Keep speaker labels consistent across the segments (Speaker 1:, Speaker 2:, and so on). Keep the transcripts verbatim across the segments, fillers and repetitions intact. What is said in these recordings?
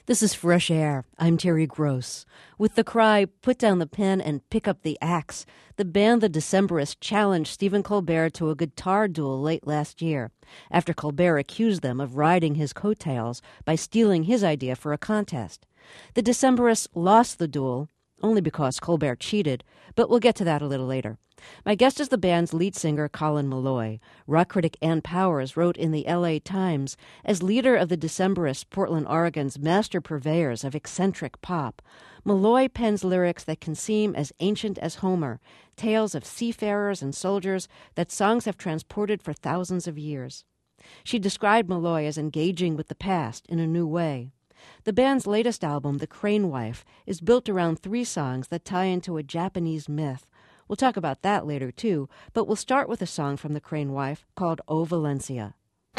Speaker 1: This is Fresh Air. I'm Terry Gross. With the cry, put down the pen and pick up the axe, the band The Decemberists challenged Stephen Colbert to a guitar duel late last year, after Colbert accused them of riding his coattails by stealing his idea for a contest. The Decemberists lost the duel, only because Colbert cheated, but we'll get to that a little later. My guest is the band's lead singer, Colin Meloy. Rock critic Ann Powers wrote in the L A Times, as leader of the Decemberists, Portland, Oregon's master purveyors of eccentric pop, Meloy pens lyrics that can seem as ancient as Homer, tales of seafarers and soldiers that songs have transported for thousands of years. She described Meloy as engaging with the past in a new way. The band's latest album, The Crane Wife, is built around three songs that tie into a Japanese myth. We'll talk about that later, too, but we'll start with a song from The Crane Wife called O Valencia.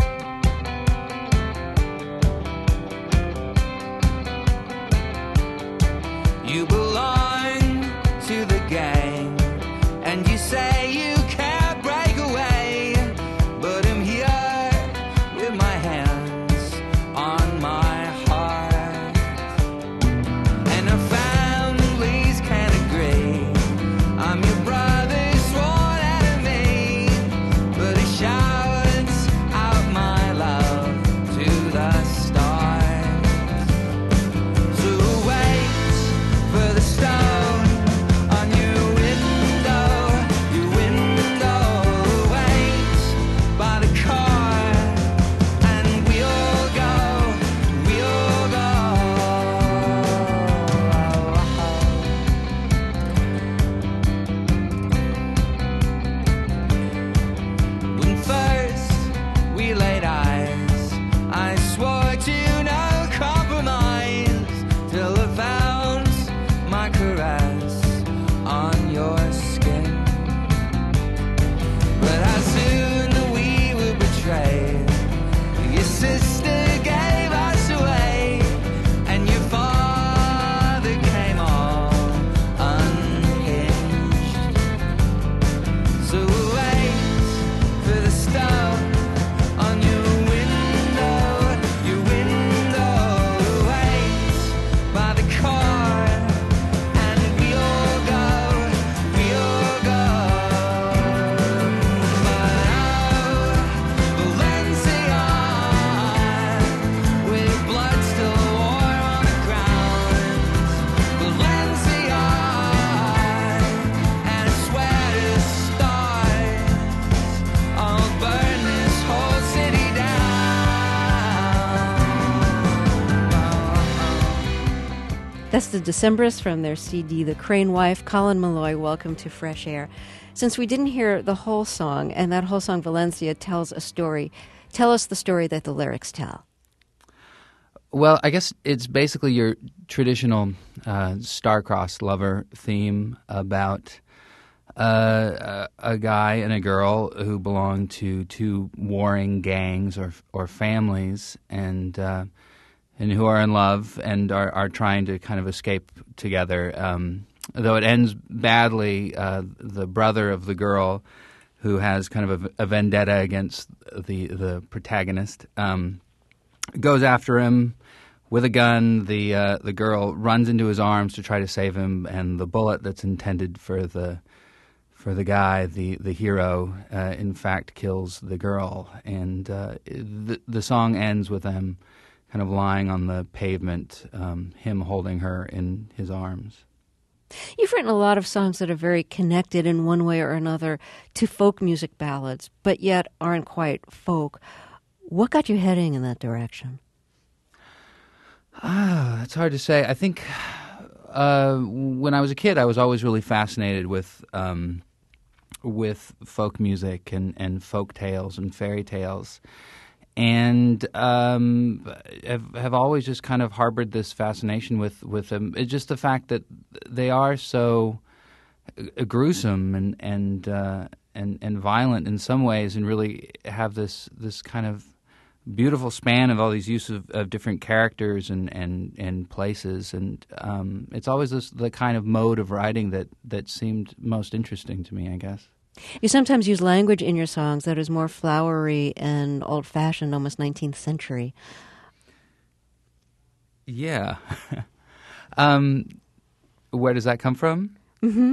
Speaker 2: You belong to the gang, and you say you can't break away, but I'm here with my hands on my heart, and our families can't agree. I'm your brother's sworn enemy, but he shouts out my love to the stars. So wait for the stone on your window, your window. Wait by the car, and we'll go, we'll go. When first we laid eyes, I swore to no compromise till I found my caress on your skin. But how soon we were betrayed, your sister gave us away, and your father came all unhinged. So wait for the stone on your window, your window. Wait by the car, and we'll go, we'll go. But Valencia, with blood still warm on the ground. Valencia, and I swear to stars, I'll burn this whole city down.
Speaker 1: That's the Decemberists from their C D, The Crane Wife. Colin Meloy, welcome to Fresh Air. Since we didn't hear the whole song, and that whole song, Valencia, tells a story, tell us the story that the lyrics tell.
Speaker 3: Well, I guess it's basically your traditional uh, star-crossed lover theme about uh, a, a guy and a girl who belong to two warring gangs or or families, and uh, and who are in love and are, are trying to kind of escape together. Um, though it ends badly, uh, the brother of the girl, who has kind of a, a vendetta against the the protagonist, um, goes after him with a gun. The uh, the girl runs into his arms to try to save him, and the bullet that's intended for the for the guy, the the hero, uh, in fact kills the girl. And uh, the the song ends with them kind of lying on the pavement, um, him holding her in his arms.
Speaker 1: You've written a lot of songs that are very connected in one way or another to folk music ballads, but yet aren't quite folk. What got you heading in that direction?
Speaker 3: Ah, that's hard to say. I think uh, when I was a kid, I was always really fascinated with um, with folk music and, and folk tales and fairy tales, and um, have have always just kind of harbored this fascination with with them. It's just the fact that they are so gruesome and and uh, and and violent in some ways, and really have this this kind of beautiful span of all these uses of, of different characters and, and, and places, and um, it's always this, the kind of mode of writing that, that seemed most interesting to me, I guess.
Speaker 1: You sometimes use language in your songs that is more flowery and old-fashioned, almost nineteenth century.
Speaker 3: Yeah. um, where does that come from?
Speaker 1: Mm-hmm.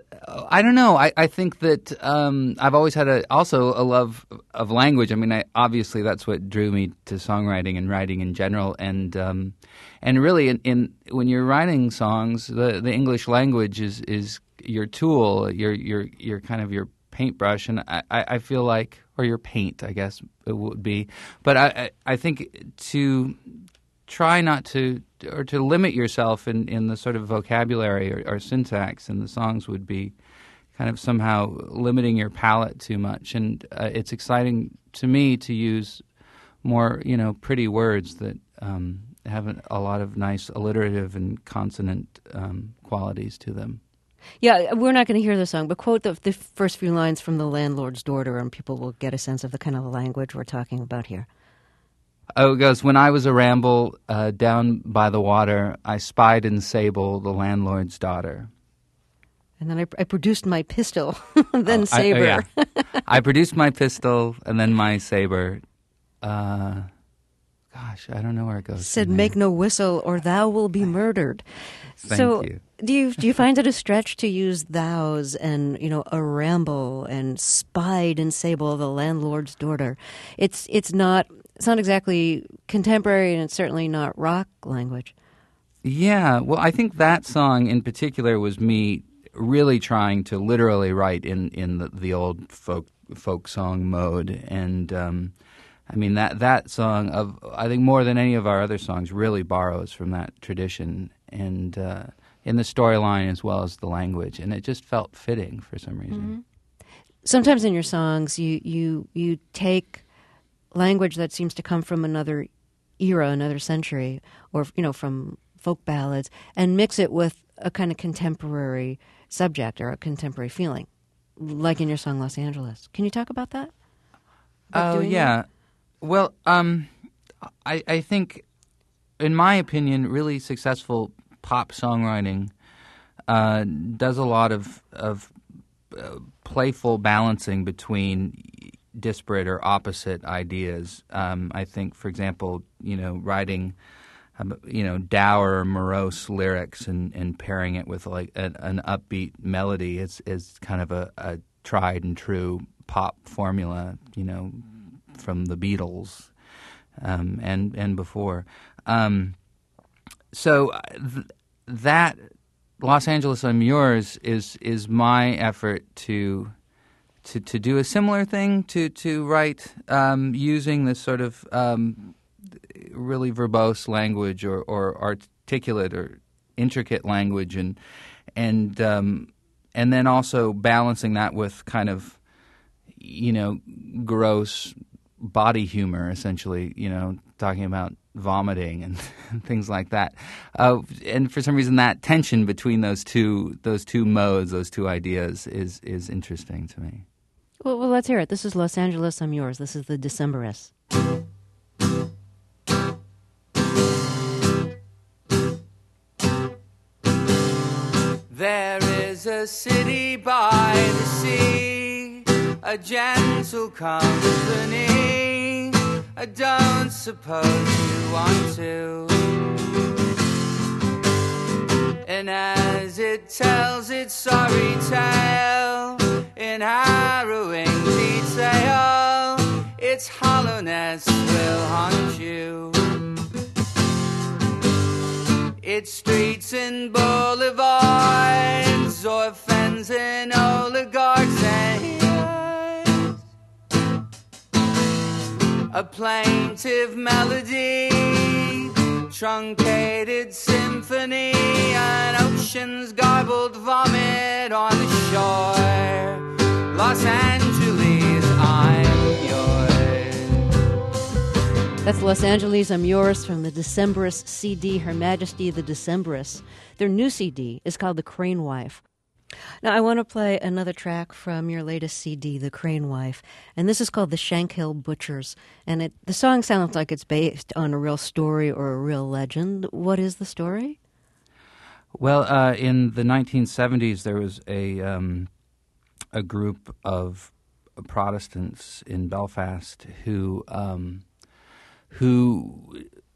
Speaker 3: I don't know. I, I think that um, I've always had a also a love of language. I mean, I, obviously that's what drew me to songwriting and writing in general. And um, and really, in, in when you're writing songs, the, the English language is, is your tool, your your your kind of your paintbrush. And I, I feel like, or your paint, I guess it would be. But I I, I think to try not to, or to limit yourself in, in the sort of vocabulary or, or syntax in the songs would be kind of somehow limiting your palette too much. And uh, it's exciting to me to use more, you know, pretty words that um, have a, a lot of nice alliterative and consonant um, qualities to them.
Speaker 1: Yeah, we're not going to hear the song, but quote the, the first few lines from The Landlord's Daughter, and people will get a sense of the kind of language we're talking about here.
Speaker 3: Oh, it goes, when I was a ramble uh, down by the water, I spied in Sable, the landlord's daughter.
Speaker 1: And then I, I produced my pistol, then
Speaker 3: oh,
Speaker 1: saber.
Speaker 3: I, oh, yeah. I produced my pistol and then my saber. Uh, gosh, I don't know where it goes.
Speaker 1: Said, make no whistle or thou will be murdered.
Speaker 3: Thank
Speaker 1: so
Speaker 3: you.
Speaker 1: Do you do you find it a stretch to use thous and, you know, a ramble and spied in Sable, the landlord's daughter? It's it's not it's not exactly contemporary, and it's certainly not rock language.
Speaker 3: Yeah, well, I think that song in particular was me really trying to literally write in in the, the old folk folk song mode, and um, I mean that that song of I think more than any of our other songs really borrows from that tradition, and uh, in the storyline as well as the language, and it just felt fitting for some reason.
Speaker 1: Mm-hmm. Sometimes in your songs, you you you take language that seems to come from another era, another century, or, you know, from folk ballads, and mix it with a kind of contemporary subject or a contemporary feeling, like in your song Los Angeles. Can you talk about that? About
Speaker 3: Oh, yeah.
Speaker 1: That?
Speaker 3: Well, um, I, I think, in my opinion, really successful pop songwriting uh, does a lot of, of uh, playful balancing between disparate or opposite ideas. Um, I think, for example, you know, writing, um, you know, dour, morose lyrics and, and pairing it with like an, an upbeat melody is is kind of a, a tried and true pop formula, you know, from the Beatles um, and and before. Um, so th- that Los Angeles, I'm Yours is is my effort to. To, to do a similar thing, to to write um, using this sort of um, really verbose language or, or articulate or intricate language, and and um, and then also balancing that with kind of, you know, gross body humor, essentially, you know, talking about vomiting and things like that. Uh, and for some reason, that tension between those two those two modes, those two ideas, is is interesting to me.
Speaker 1: Well, well, let's hear it. This is Los Angeles, I'm Yours. This is the Decemberists.
Speaker 2: There is a city by the sea, a gentle company. I don't suppose you want to. And as it tells its sorry tale in harrowing detail, its hollowness will haunt you. Its streets and boulevards, orphans and oligarchs and heroes. A plaintive melody, truncated symphony, an ocean's garbled vomit on the shore. Los Angeles, I'm yours.
Speaker 1: That's Los Angeles, I'm Yours from the Decemberists C D, Her Majesty the Decemberists. Their new C D is called The Crane Wife. Now, I want to play another track from your latest C D, The Crane Wife, and this is called The Shankill Butchers. And it, the song sounds like it's based on a real story or a real legend. What is the story?
Speaker 3: Well, uh, in the nineteen seventies, there was a um, a group of Protestants in Belfast who um, who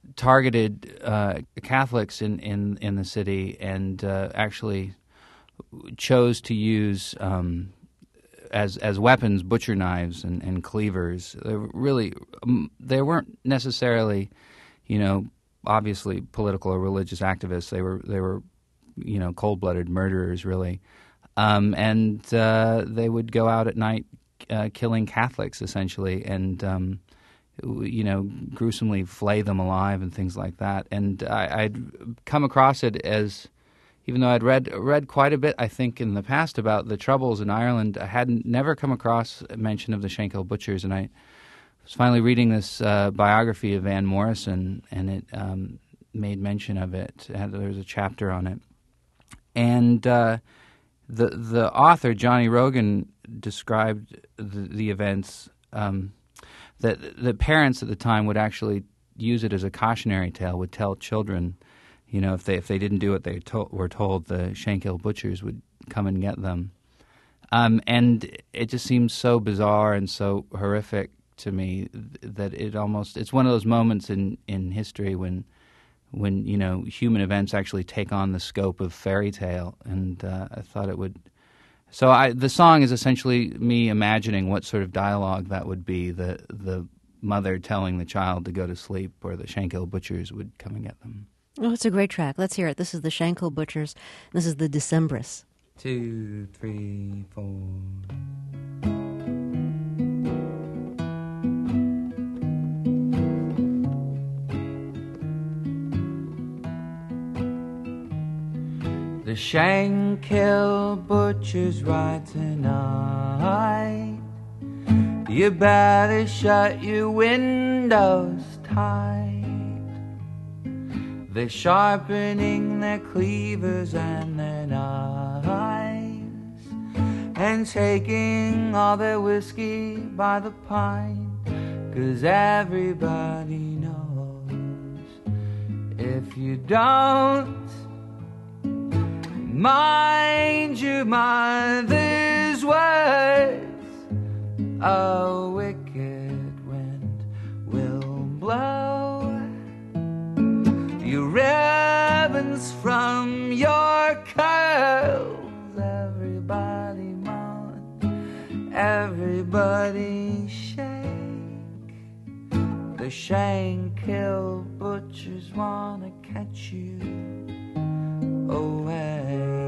Speaker 3: targeted uh, Catholics in, in, in the city and uh, actually chose to use um, as as weapons butcher knives and, and cleavers. They were really um, they weren't necessarily, you know, obviously political or religious activists. They were they were, you know, cold-blooded murderers, really, um, and uh, they would go out at night uh, killing Catholics essentially, and um, you know, gruesomely flay them alive and things like that. And I, I'd come across it as, even though I'd read read quite a bit, I think, in the past about the Troubles in Ireland, I hadn't never come across a mention of the Shankill Butchers, and I was finally reading this uh, biography of Van Morrison, and it um, made mention of it. it had, there was a chapter on it, and uh, the the author Johnny Rogan described the, the events. Um, that the parents at the time would actually use it as a cautionary tale, would tell children, you know, if they if they didn't do what they to- were told, the Shankill Butchers would come and get them. Um, and it just seems so bizarre and so horrific to me that it almost, it's one of those moments in, in history when, when, you know, human events actually take on the scope of fairy tale. And uh, I thought it would... So I, the song is essentially me imagining what sort of dialogue that would be, the the mother telling the child to go to sleep, or the Shankill Butchers would come and get them.
Speaker 1: Oh, it's a great track. Let's hear it. This is the Shankill Butchers. This is the Decemberists.
Speaker 2: Two, three, four. The Shankill Butchers ride tonight. You better shut your windows tight. They're sharpening their cleavers and their knives, and taking all their whiskey by the pint, 'cause everybody knows if you don't mind your mother's words, a wicked wind will blow your ribbons from your curls. Everybody moan, everybody shake. The Shankill Butchers wanna catch you away.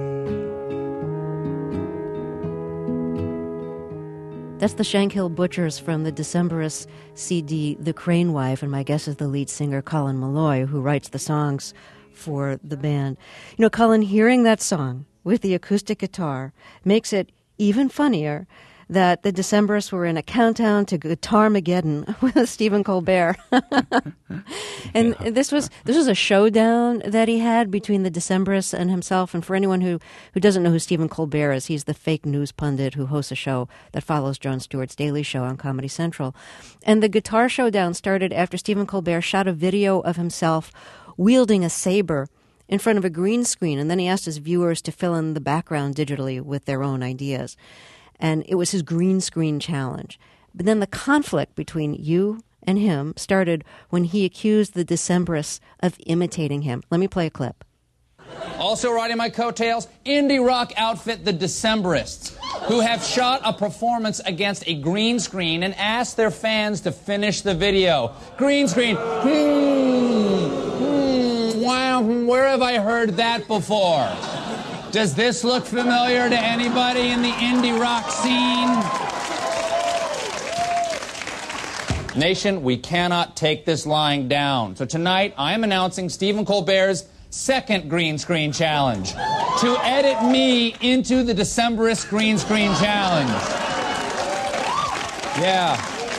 Speaker 1: That's the Shankill Butchers from the Decemberists C D, The Crane Wife, and my guest is the lead singer Colin Meloy, who writes the songs for the band. You know, Colin, hearing that song with the acoustic guitar makes it even funnier that the Decemberists were in a countdown to Guitarmageddon with Stephen Colbert. And yeah. this was this was a showdown that he had between the Decemberists and himself. And for anyone who, who doesn't know who Stephen Colbert is, he's the fake news pundit who hosts a show that follows Jon Stewart's Daily Show on Comedy Central. And the guitar showdown started after Stephen Colbert shot a video of himself wielding a saber in front of a green screen, and then he asked his viewers to fill in the background digitally with their own ideas. And it was his green screen challenge. But then the conflict between you and him started when he accused the Decemberists of imitating him. Let me play a clip.
Speaker 4: Also riding my coattails, indie rock outfit The Decemberists, who have shot a performance against a green screen and asked their fans to finish the video. Green screen. Hmm. Hmm. Wow. Where have I heard that before? Does this look familiar to anybody in the indie rock scene? Nation, we cannot take this lying down. So tonight, I am announcing Stephen Colbert's second green screen challenge, to edit me into the Decemberist green screen challenge. Yeah.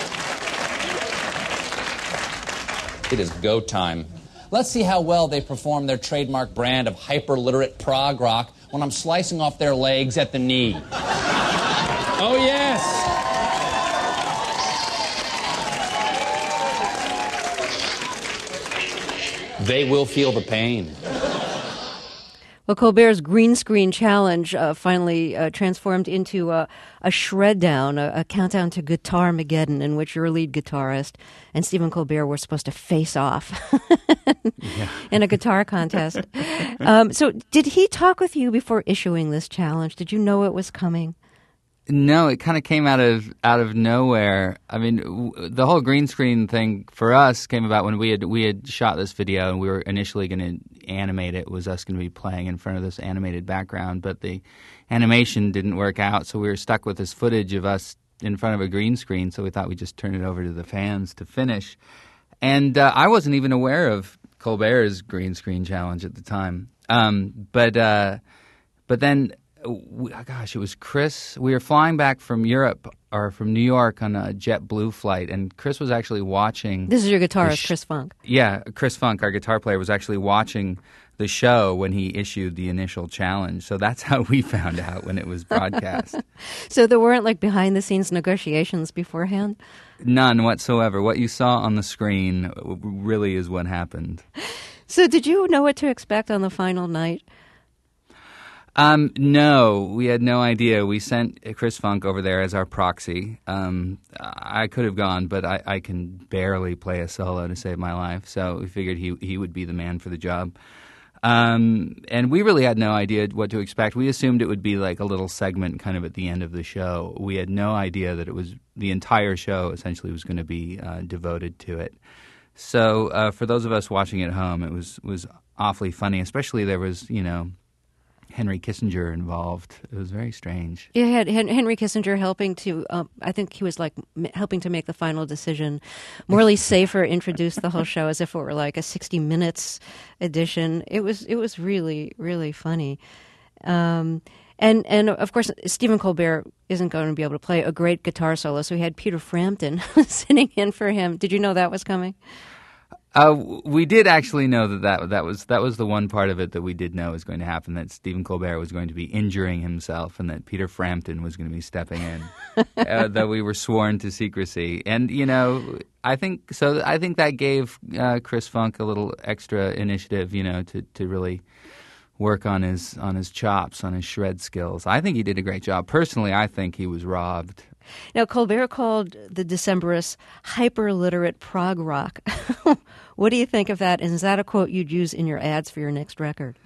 Speaker 4: It is go time. Let's see how well they perform their trademark brand of hyper-literate prog rock when I'm slicing off their legs at the knee. Oh, yes. They will feel the pain.
Speaker 1: Well, Colbert's green screen challenge uh, finally uh, transformed into a, a shred down, a, a countdown to Guitar-mageddon, in which your lead guitarist and Stephen Colbert were supposed to face off
Speaker 3: Yeah.
Speaker 1: in a guitar contest. Um, so did he talk with you before issuing this challenge? Did you know it was coming?
Speaker 3: No, it kind of came out of out of nowhere. I mean, w- the whole green screen thing for us came about when we had we had shot this video and we were initially going to animate it. It was us going to be playing in front of this animated background, but the animation didn't work out, so we were stuck with this footage of us in front of a green screen. So we thought we'd just turn it over to the fans to finish. And uh, I wasn't even aware of Colbert's green screen challenge at the time, um, but uh, but then. We, gosh, it was Chris. We were flying back from Europe or from New York on a JetBlue flight, and Chris was actually watching.
Speaker 1: This is your guitarist,
Speaker 3: sh-
Speaker 1: Chris Funk.
Speaker 3: Yeah, Chris Funk, our guitar player, was actually watching the show when he issued the initial challenge. So that's how we found out when it was broadcast.
Speaker 1: So there weren't like behind-the-scenes negotiations beforehand?
Speaker 3: None whatsoever. What you saw on the screen really is what happened.
Speaker 1: So did you know what to expect on the final night?
Speaker 3: Um, no, we had no idea. We sent Chris Funk over there as our proxy. Um, I could have gone, but I, I can barely play a solo to save my life. So we figured he he would be the man for the job. Um, and we really had no idea what to expect. We assumed it would be like a little segment kind of at the end of the show. We had no idea that it was the entire show essentially was going to be uh, devoted to it. So uh, for those of us watching at home, it was was awfully funny. Especially there was, you know, Henry Kissinger involved. It was very strange.
Speaker 1: You had Henry Kissinger helping to, um, I think he was like m- helping to make the final decision. Morley Safer introduced the whole show as if it were like a sixty minutes edition. It was it was really, really funny. Um, and, and of course, Stephen Colbert isn't going to be able to play a great guitar solo, so he had Peter Frampton sitting in for him. Did you know that was coming?
Speaker 3: Uh, we did actually know that, that that was that was the one part of it that we did know was going to happen, that Stephen Colbert was going to be injuring himself and that Peter Frampton was going to be stepping in, uh, that we were sworn to secrecy. And, you know, I think so. I think that gave uh, Chris Funk a little extra initiative, you know, to, to really work on his on his chops, on his shred skills. I think he did a great job. Personally, I think he was robbed.
Speaker 1: Now, Colbert called the Decemberists hyper-literate prog rock. What do you think of that? And is that a quote you'd use in your ads for your next record?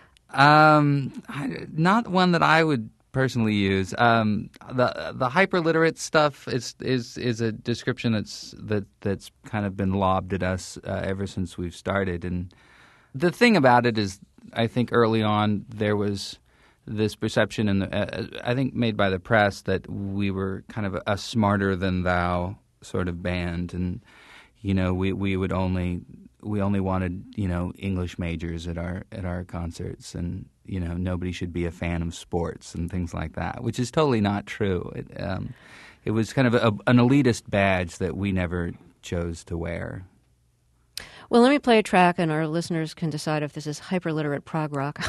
Speaker 3: Um, I, not one that I would personally use. Um, the the hyper-literate stuff is is is a description that's that that's kind of been lobbed at us uh, ever since we've started. And the thing about it is, I think early on there was this perception, in the, uh, I think made by the press, that we were kind of a, a smarter than thou sort of band, and you know we, we would only we only wanted you know English majors at our at our concerts, and you know nobody should be a fan of sports and things like that, which is totally not true. It, um, it was kind of a, an elitist badge that we never chose to wear.
Speaker 1: Well, let me play a track, and our listeners can decide if this is hyper-literate prog rock.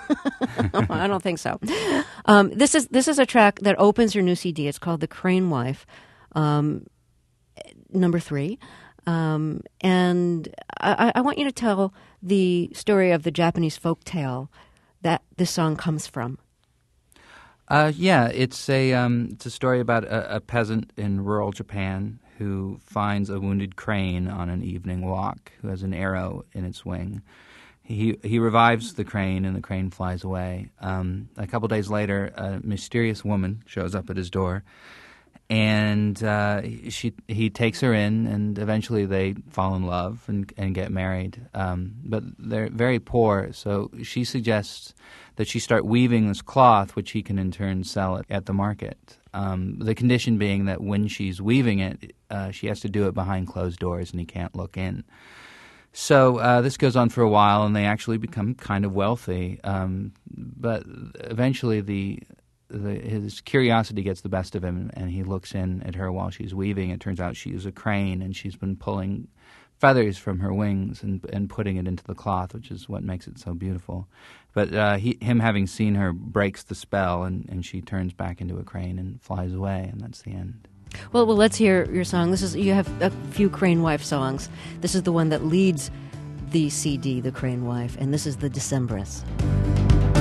Speaker 1: I don't think so. Um, this is this is a track that opens your new C D. It's called "The Crane Wife," um, number three, um, and I, I want you to tell the story of the Japanese folk tale that this song comes from.
Speaker 3: Uh, yeah, it's a um, it's a story about a, a peasant in rural Japan who finds a wounded crane on an evening walk, who has an arrow in its wing. He he revives the crane, and the crane flies away. Um, a couple days later, a mysterious woman shows up at his door, and uh, she he takes her in, and eventually they fall in love and, and get married. Um, but they're very poor, so she suggests that she start weaving this cloth, which he can in turn sell it at the market. Um, the condition being that when she's weaving it, uh, she has to do it behind closed doors and he can't look in. So uh, this goes on for a while, and they actually become kind of wealthy. Um, but eventually the, the his curiosity gets the best of him, and he looks in at her while she's weaving. It turns out she is a crane, and she's been pulling feathers from her wings and and putting it into the cloth, which is what makes it so beautiful. But uh, he, him having seen her breaks the spell, and, and she turns back into a crane and flies away, and that's the end.
Speaker 1: Well, well, let's hear your song. This is you have a few Crane Wife songs. This is the one that leads the C D, The Crane Wife, and this is The Decemberists.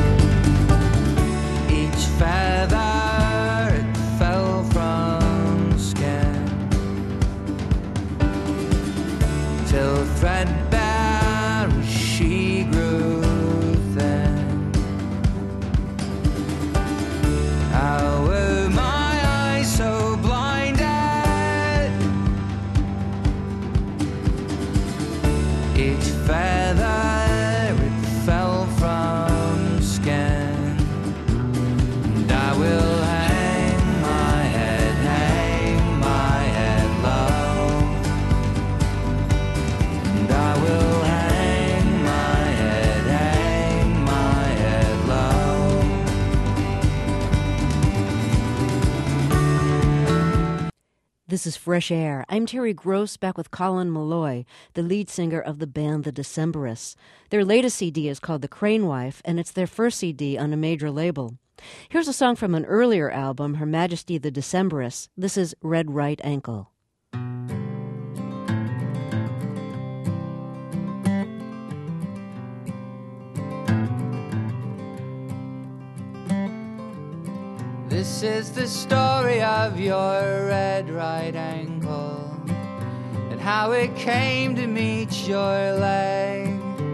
Speaker 2: Each feather it fell from skin, till threadbare she grew thin. How were my eyes so blinded? Each feather it fell from skin, and I will hang my head, hang my head low, and I will hang my head, hang my head low.
Speaker 1: This is Fresh Air. I'm Terry Gross, back with Colin Malloy, the lead singer of the band The Decemberists. Their latest C D is called The Crane Wife, and it's their first C D on a major label. Here's a song from an earlier album, Her Majesty the Decemberists. This is Red Right Ankle.
Speaker 2: This is the story of your red right ankle, and how it came to meet your leg,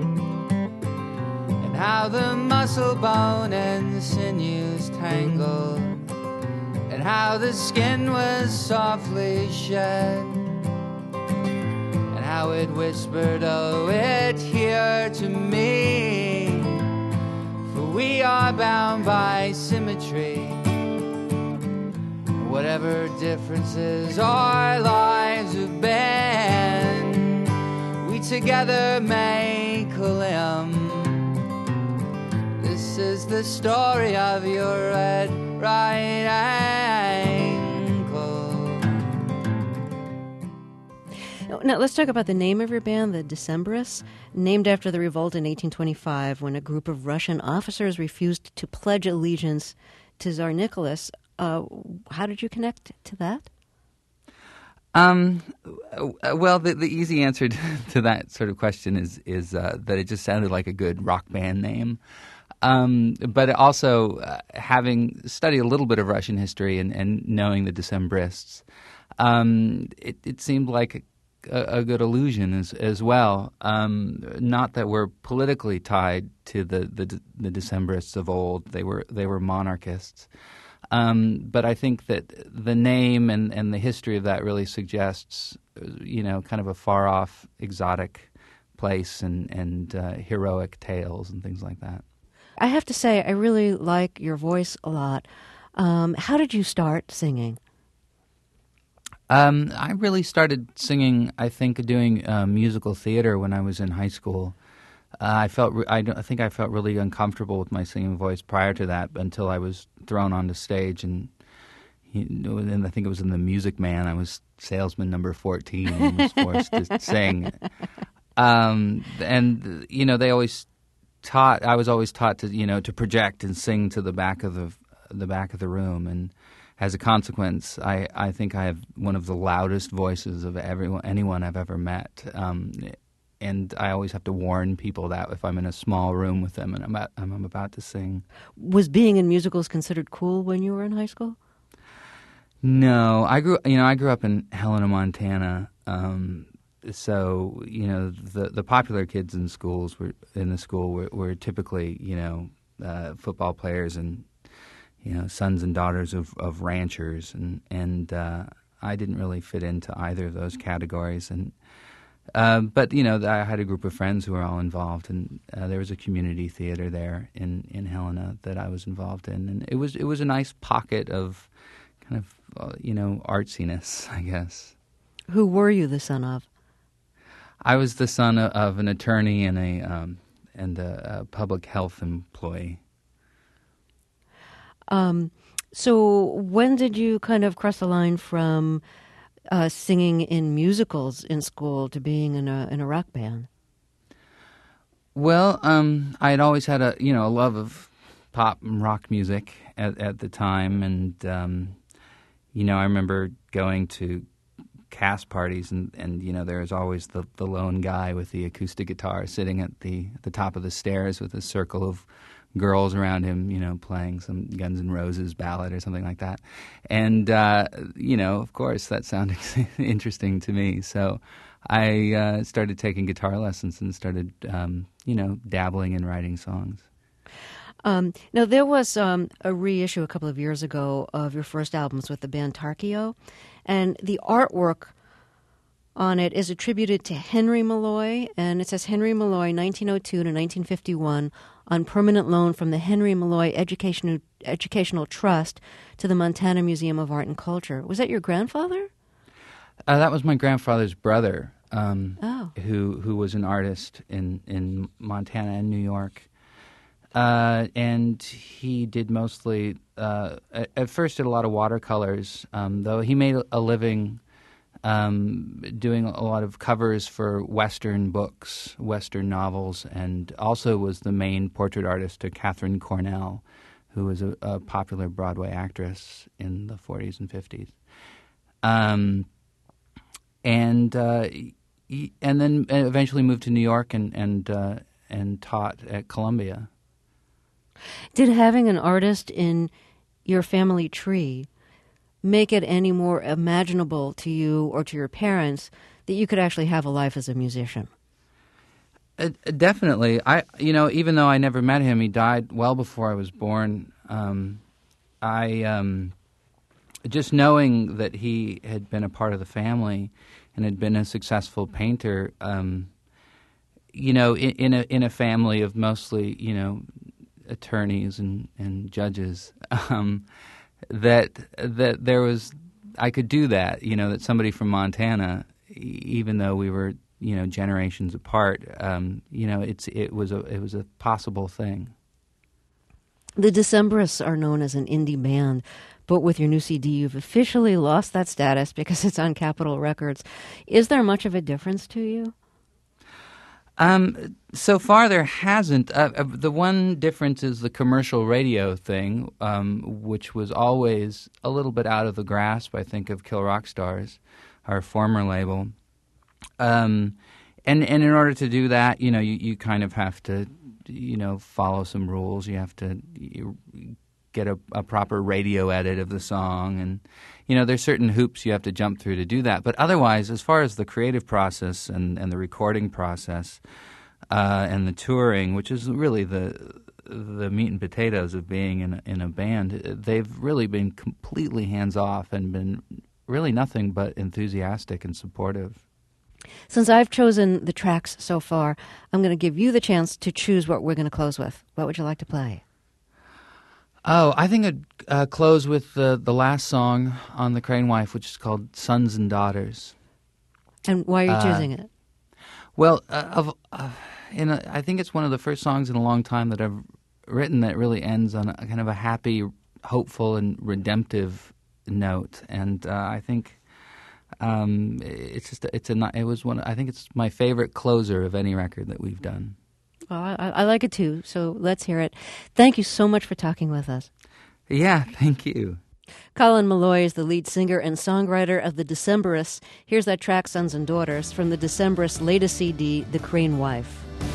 Speaker 2: and how the muscle, bone, and sinews tangled, and how the skin was softly shed, and how it whispered, oh, it here to me, for we are bound by symmetry. Whatever differences our lives have been, we together make a limb. This is the story of your red right ankle.
Speaker 1: Now, let's talk about the name of your band, the Decemberists, named after the revolt in eighteen twenty-five when a group of Russian officers refused to pledge allegiance to Tsar Nicholas. Uh, how did you connect to that?
Speaker 3: Um, well, the, the easy answer to that sort of question is is uh, that it just sounded like a good rock band name. Um, but also, uh, having studied a little bit of Russian history and, and knowing the Decemberists, um, it, it seemed like a, a good allusion as, as well. Um, not that we're politically tied to the, the the Decemberists of old; they were they were monarchists. Um, but I think that the name and, and the history of that really suggests, you know, kind of a far-off, exotic place and, and uh, heroic tales and things like that.
Speaker 1: I have to say, I really like your voice a lot. Um, how did you start singing?
Speaker 3: Um, I really started singing, I think, doing uh, musical theater when I was in high school. Uh, I felt re- I, I think I felt really uncomfortable with my singing voice prior to that until I was thrown onto stage, and, he, and I think it was in The Music Man. I was salesman number fourteen and was forced to sing. Um, and you know, they always taught. I was always taught to you know to project and sing to the back of the the back of the room, and as a consequence, I, I think I have one of the loudest voices of everyone anyone I've ever met. Um, And I always have to warn people that if I'm in a small room with them and I'm about, I'm about to sing.
Speaker 1: Was being in musicals considered cool when you were in high school?
Speaker 3: No, I grew you know I grew up in Helena, Montana. Um, so you know the the popular kids in schools were in the school were, were typically you know uh, football players and you know sons and daughters of, of ranchers, and and uh, I didn't really fit into either of those categories. And Uh, but, you know, I had a group of friends who were all involved, and uh, there was a community theater there in, in Helena that I was involved in. And it was it was a nice pocket of kind of, uh, you know, artsiness, I guess.
Speaker 1: Who were you the son of?
Speaker 3: I was the son of, of an attorney and a, um, and a, a public health employee.
Speaker 1: Um, so when did you kind of cross the line from Uh, singing in musicals in school to being in a in a rock band?
Speaker 3: Well, um, I had always had a you know a love of pop and rock music at, at the time, and um, you know I remember going to cast parties, and, and you know there was always the, the lone guy with the acoustic guitar sitting at the at the top of the stairs with a circle of girls around him, you know, playing some Guns N' Roses ballad or something like that. And, uh, you know, of course, that sounded interesting to me. So I uh, started taking guitar lessons and started, um, you know, dabbling in writing songs.
Speaker 1: Um, now, there was um, a reissue a couple of years ago of your first albums with the band Tarkio, and the artwork on it is attributed to Henry Malloy, and it says Henry Malloy, nineteen oh two to nineteen fifty-one, on permanent loan from the Henry Malloy Educational, Educational Trust to the Montana Museum of Art and Culture. Was that your grandfather?
Speaker 3: Uh, that was my grandfather's brother, um,
Speaker 1: oh.
Speaker 3: who who was an artist in, in Montana and New York. Uh, and he did mostly, uh, at, at first did a lot of watercolors, um, though he made a living um, doing a lot of covers for Western books, Western novels, and also was the main portrait artist to Catherine Cornell, who was a, a popular Broadway actress in the forties and fifties. Um, and uh, he, and then eventually moved to New York and and uh, and taught at Columbia.
Speaker 1: Did having an artist in your family tree make it any more imaginable to you or to your parents that you could actually have a life as a musician?
Speaker 3: Uh, definitely. I, you know, even though I never met him, he died well before I was born. Um, I um, just knowing that he had been a part of the family and had been a successful painter. Um, you know, in, in a in a family of mostly, you know, attorneys and, and judges, um, that that there was, I could do that, you know, that somebody from Montana, even though we were, you know, generations apart, um, you know, it's it was a it was a possible thing.
Speaker 1: The Decemberists are known as an indie band, but with your new C D, you've officially lost that status because it's on Capitol Records. Is there much of a difference to you?
Speaker 3: Um, so far, there hasn't. Uh, uh, the one difference is the commercial radio thing, um, which was always a little bit out of the grasp, I think, of Kill Rock Stars, our former label. Um, and, and in order to do that, you know, you, you kind of have to, you know, follow some rules. You have to you get a, a proper radio edit of the song, and you know, there's certain hoops you have to jump through to do that. But otherwise, as far as the creative process and, and the recording process uh, and the touring, which is really the the meat and potatoes of being in a, in a band, they've really been completely hands-off and been really nothing but enthusiastic and supportive.
Speaker 1: Since I've chosen the tracks so far, I'm going to give you the chance to choose what we're going to close with. What would you like to play?
Speaker 3: Oh, I think I'd uh, close with the the last song on The Crane Wife, which is called Sons and Daughters.
Speaker 1: And why are you
Speaker 3: uh,
Speaker 1: choosing it?
Speaker 3: Well, uh, of, uh, in a, I think it's one of the first songs in a long time that I've written that really ends on a kind of a happy, hopeful, and redemptive note. And uh, I think um, it's just it's a it was one. I think it's my favorite closer of any record that we've done.
Speaker 1: Well, I, I like it too, so let's hear it. Thank you so much for talking with us.
Speaker 3: Yeah, thank you.
Speaker 1: Colin Meloy is the lead singer and songwriter of the Decemberists. Here's that track, Sons and Daughters, from the Decemberists' latest C D, The Crane Wife.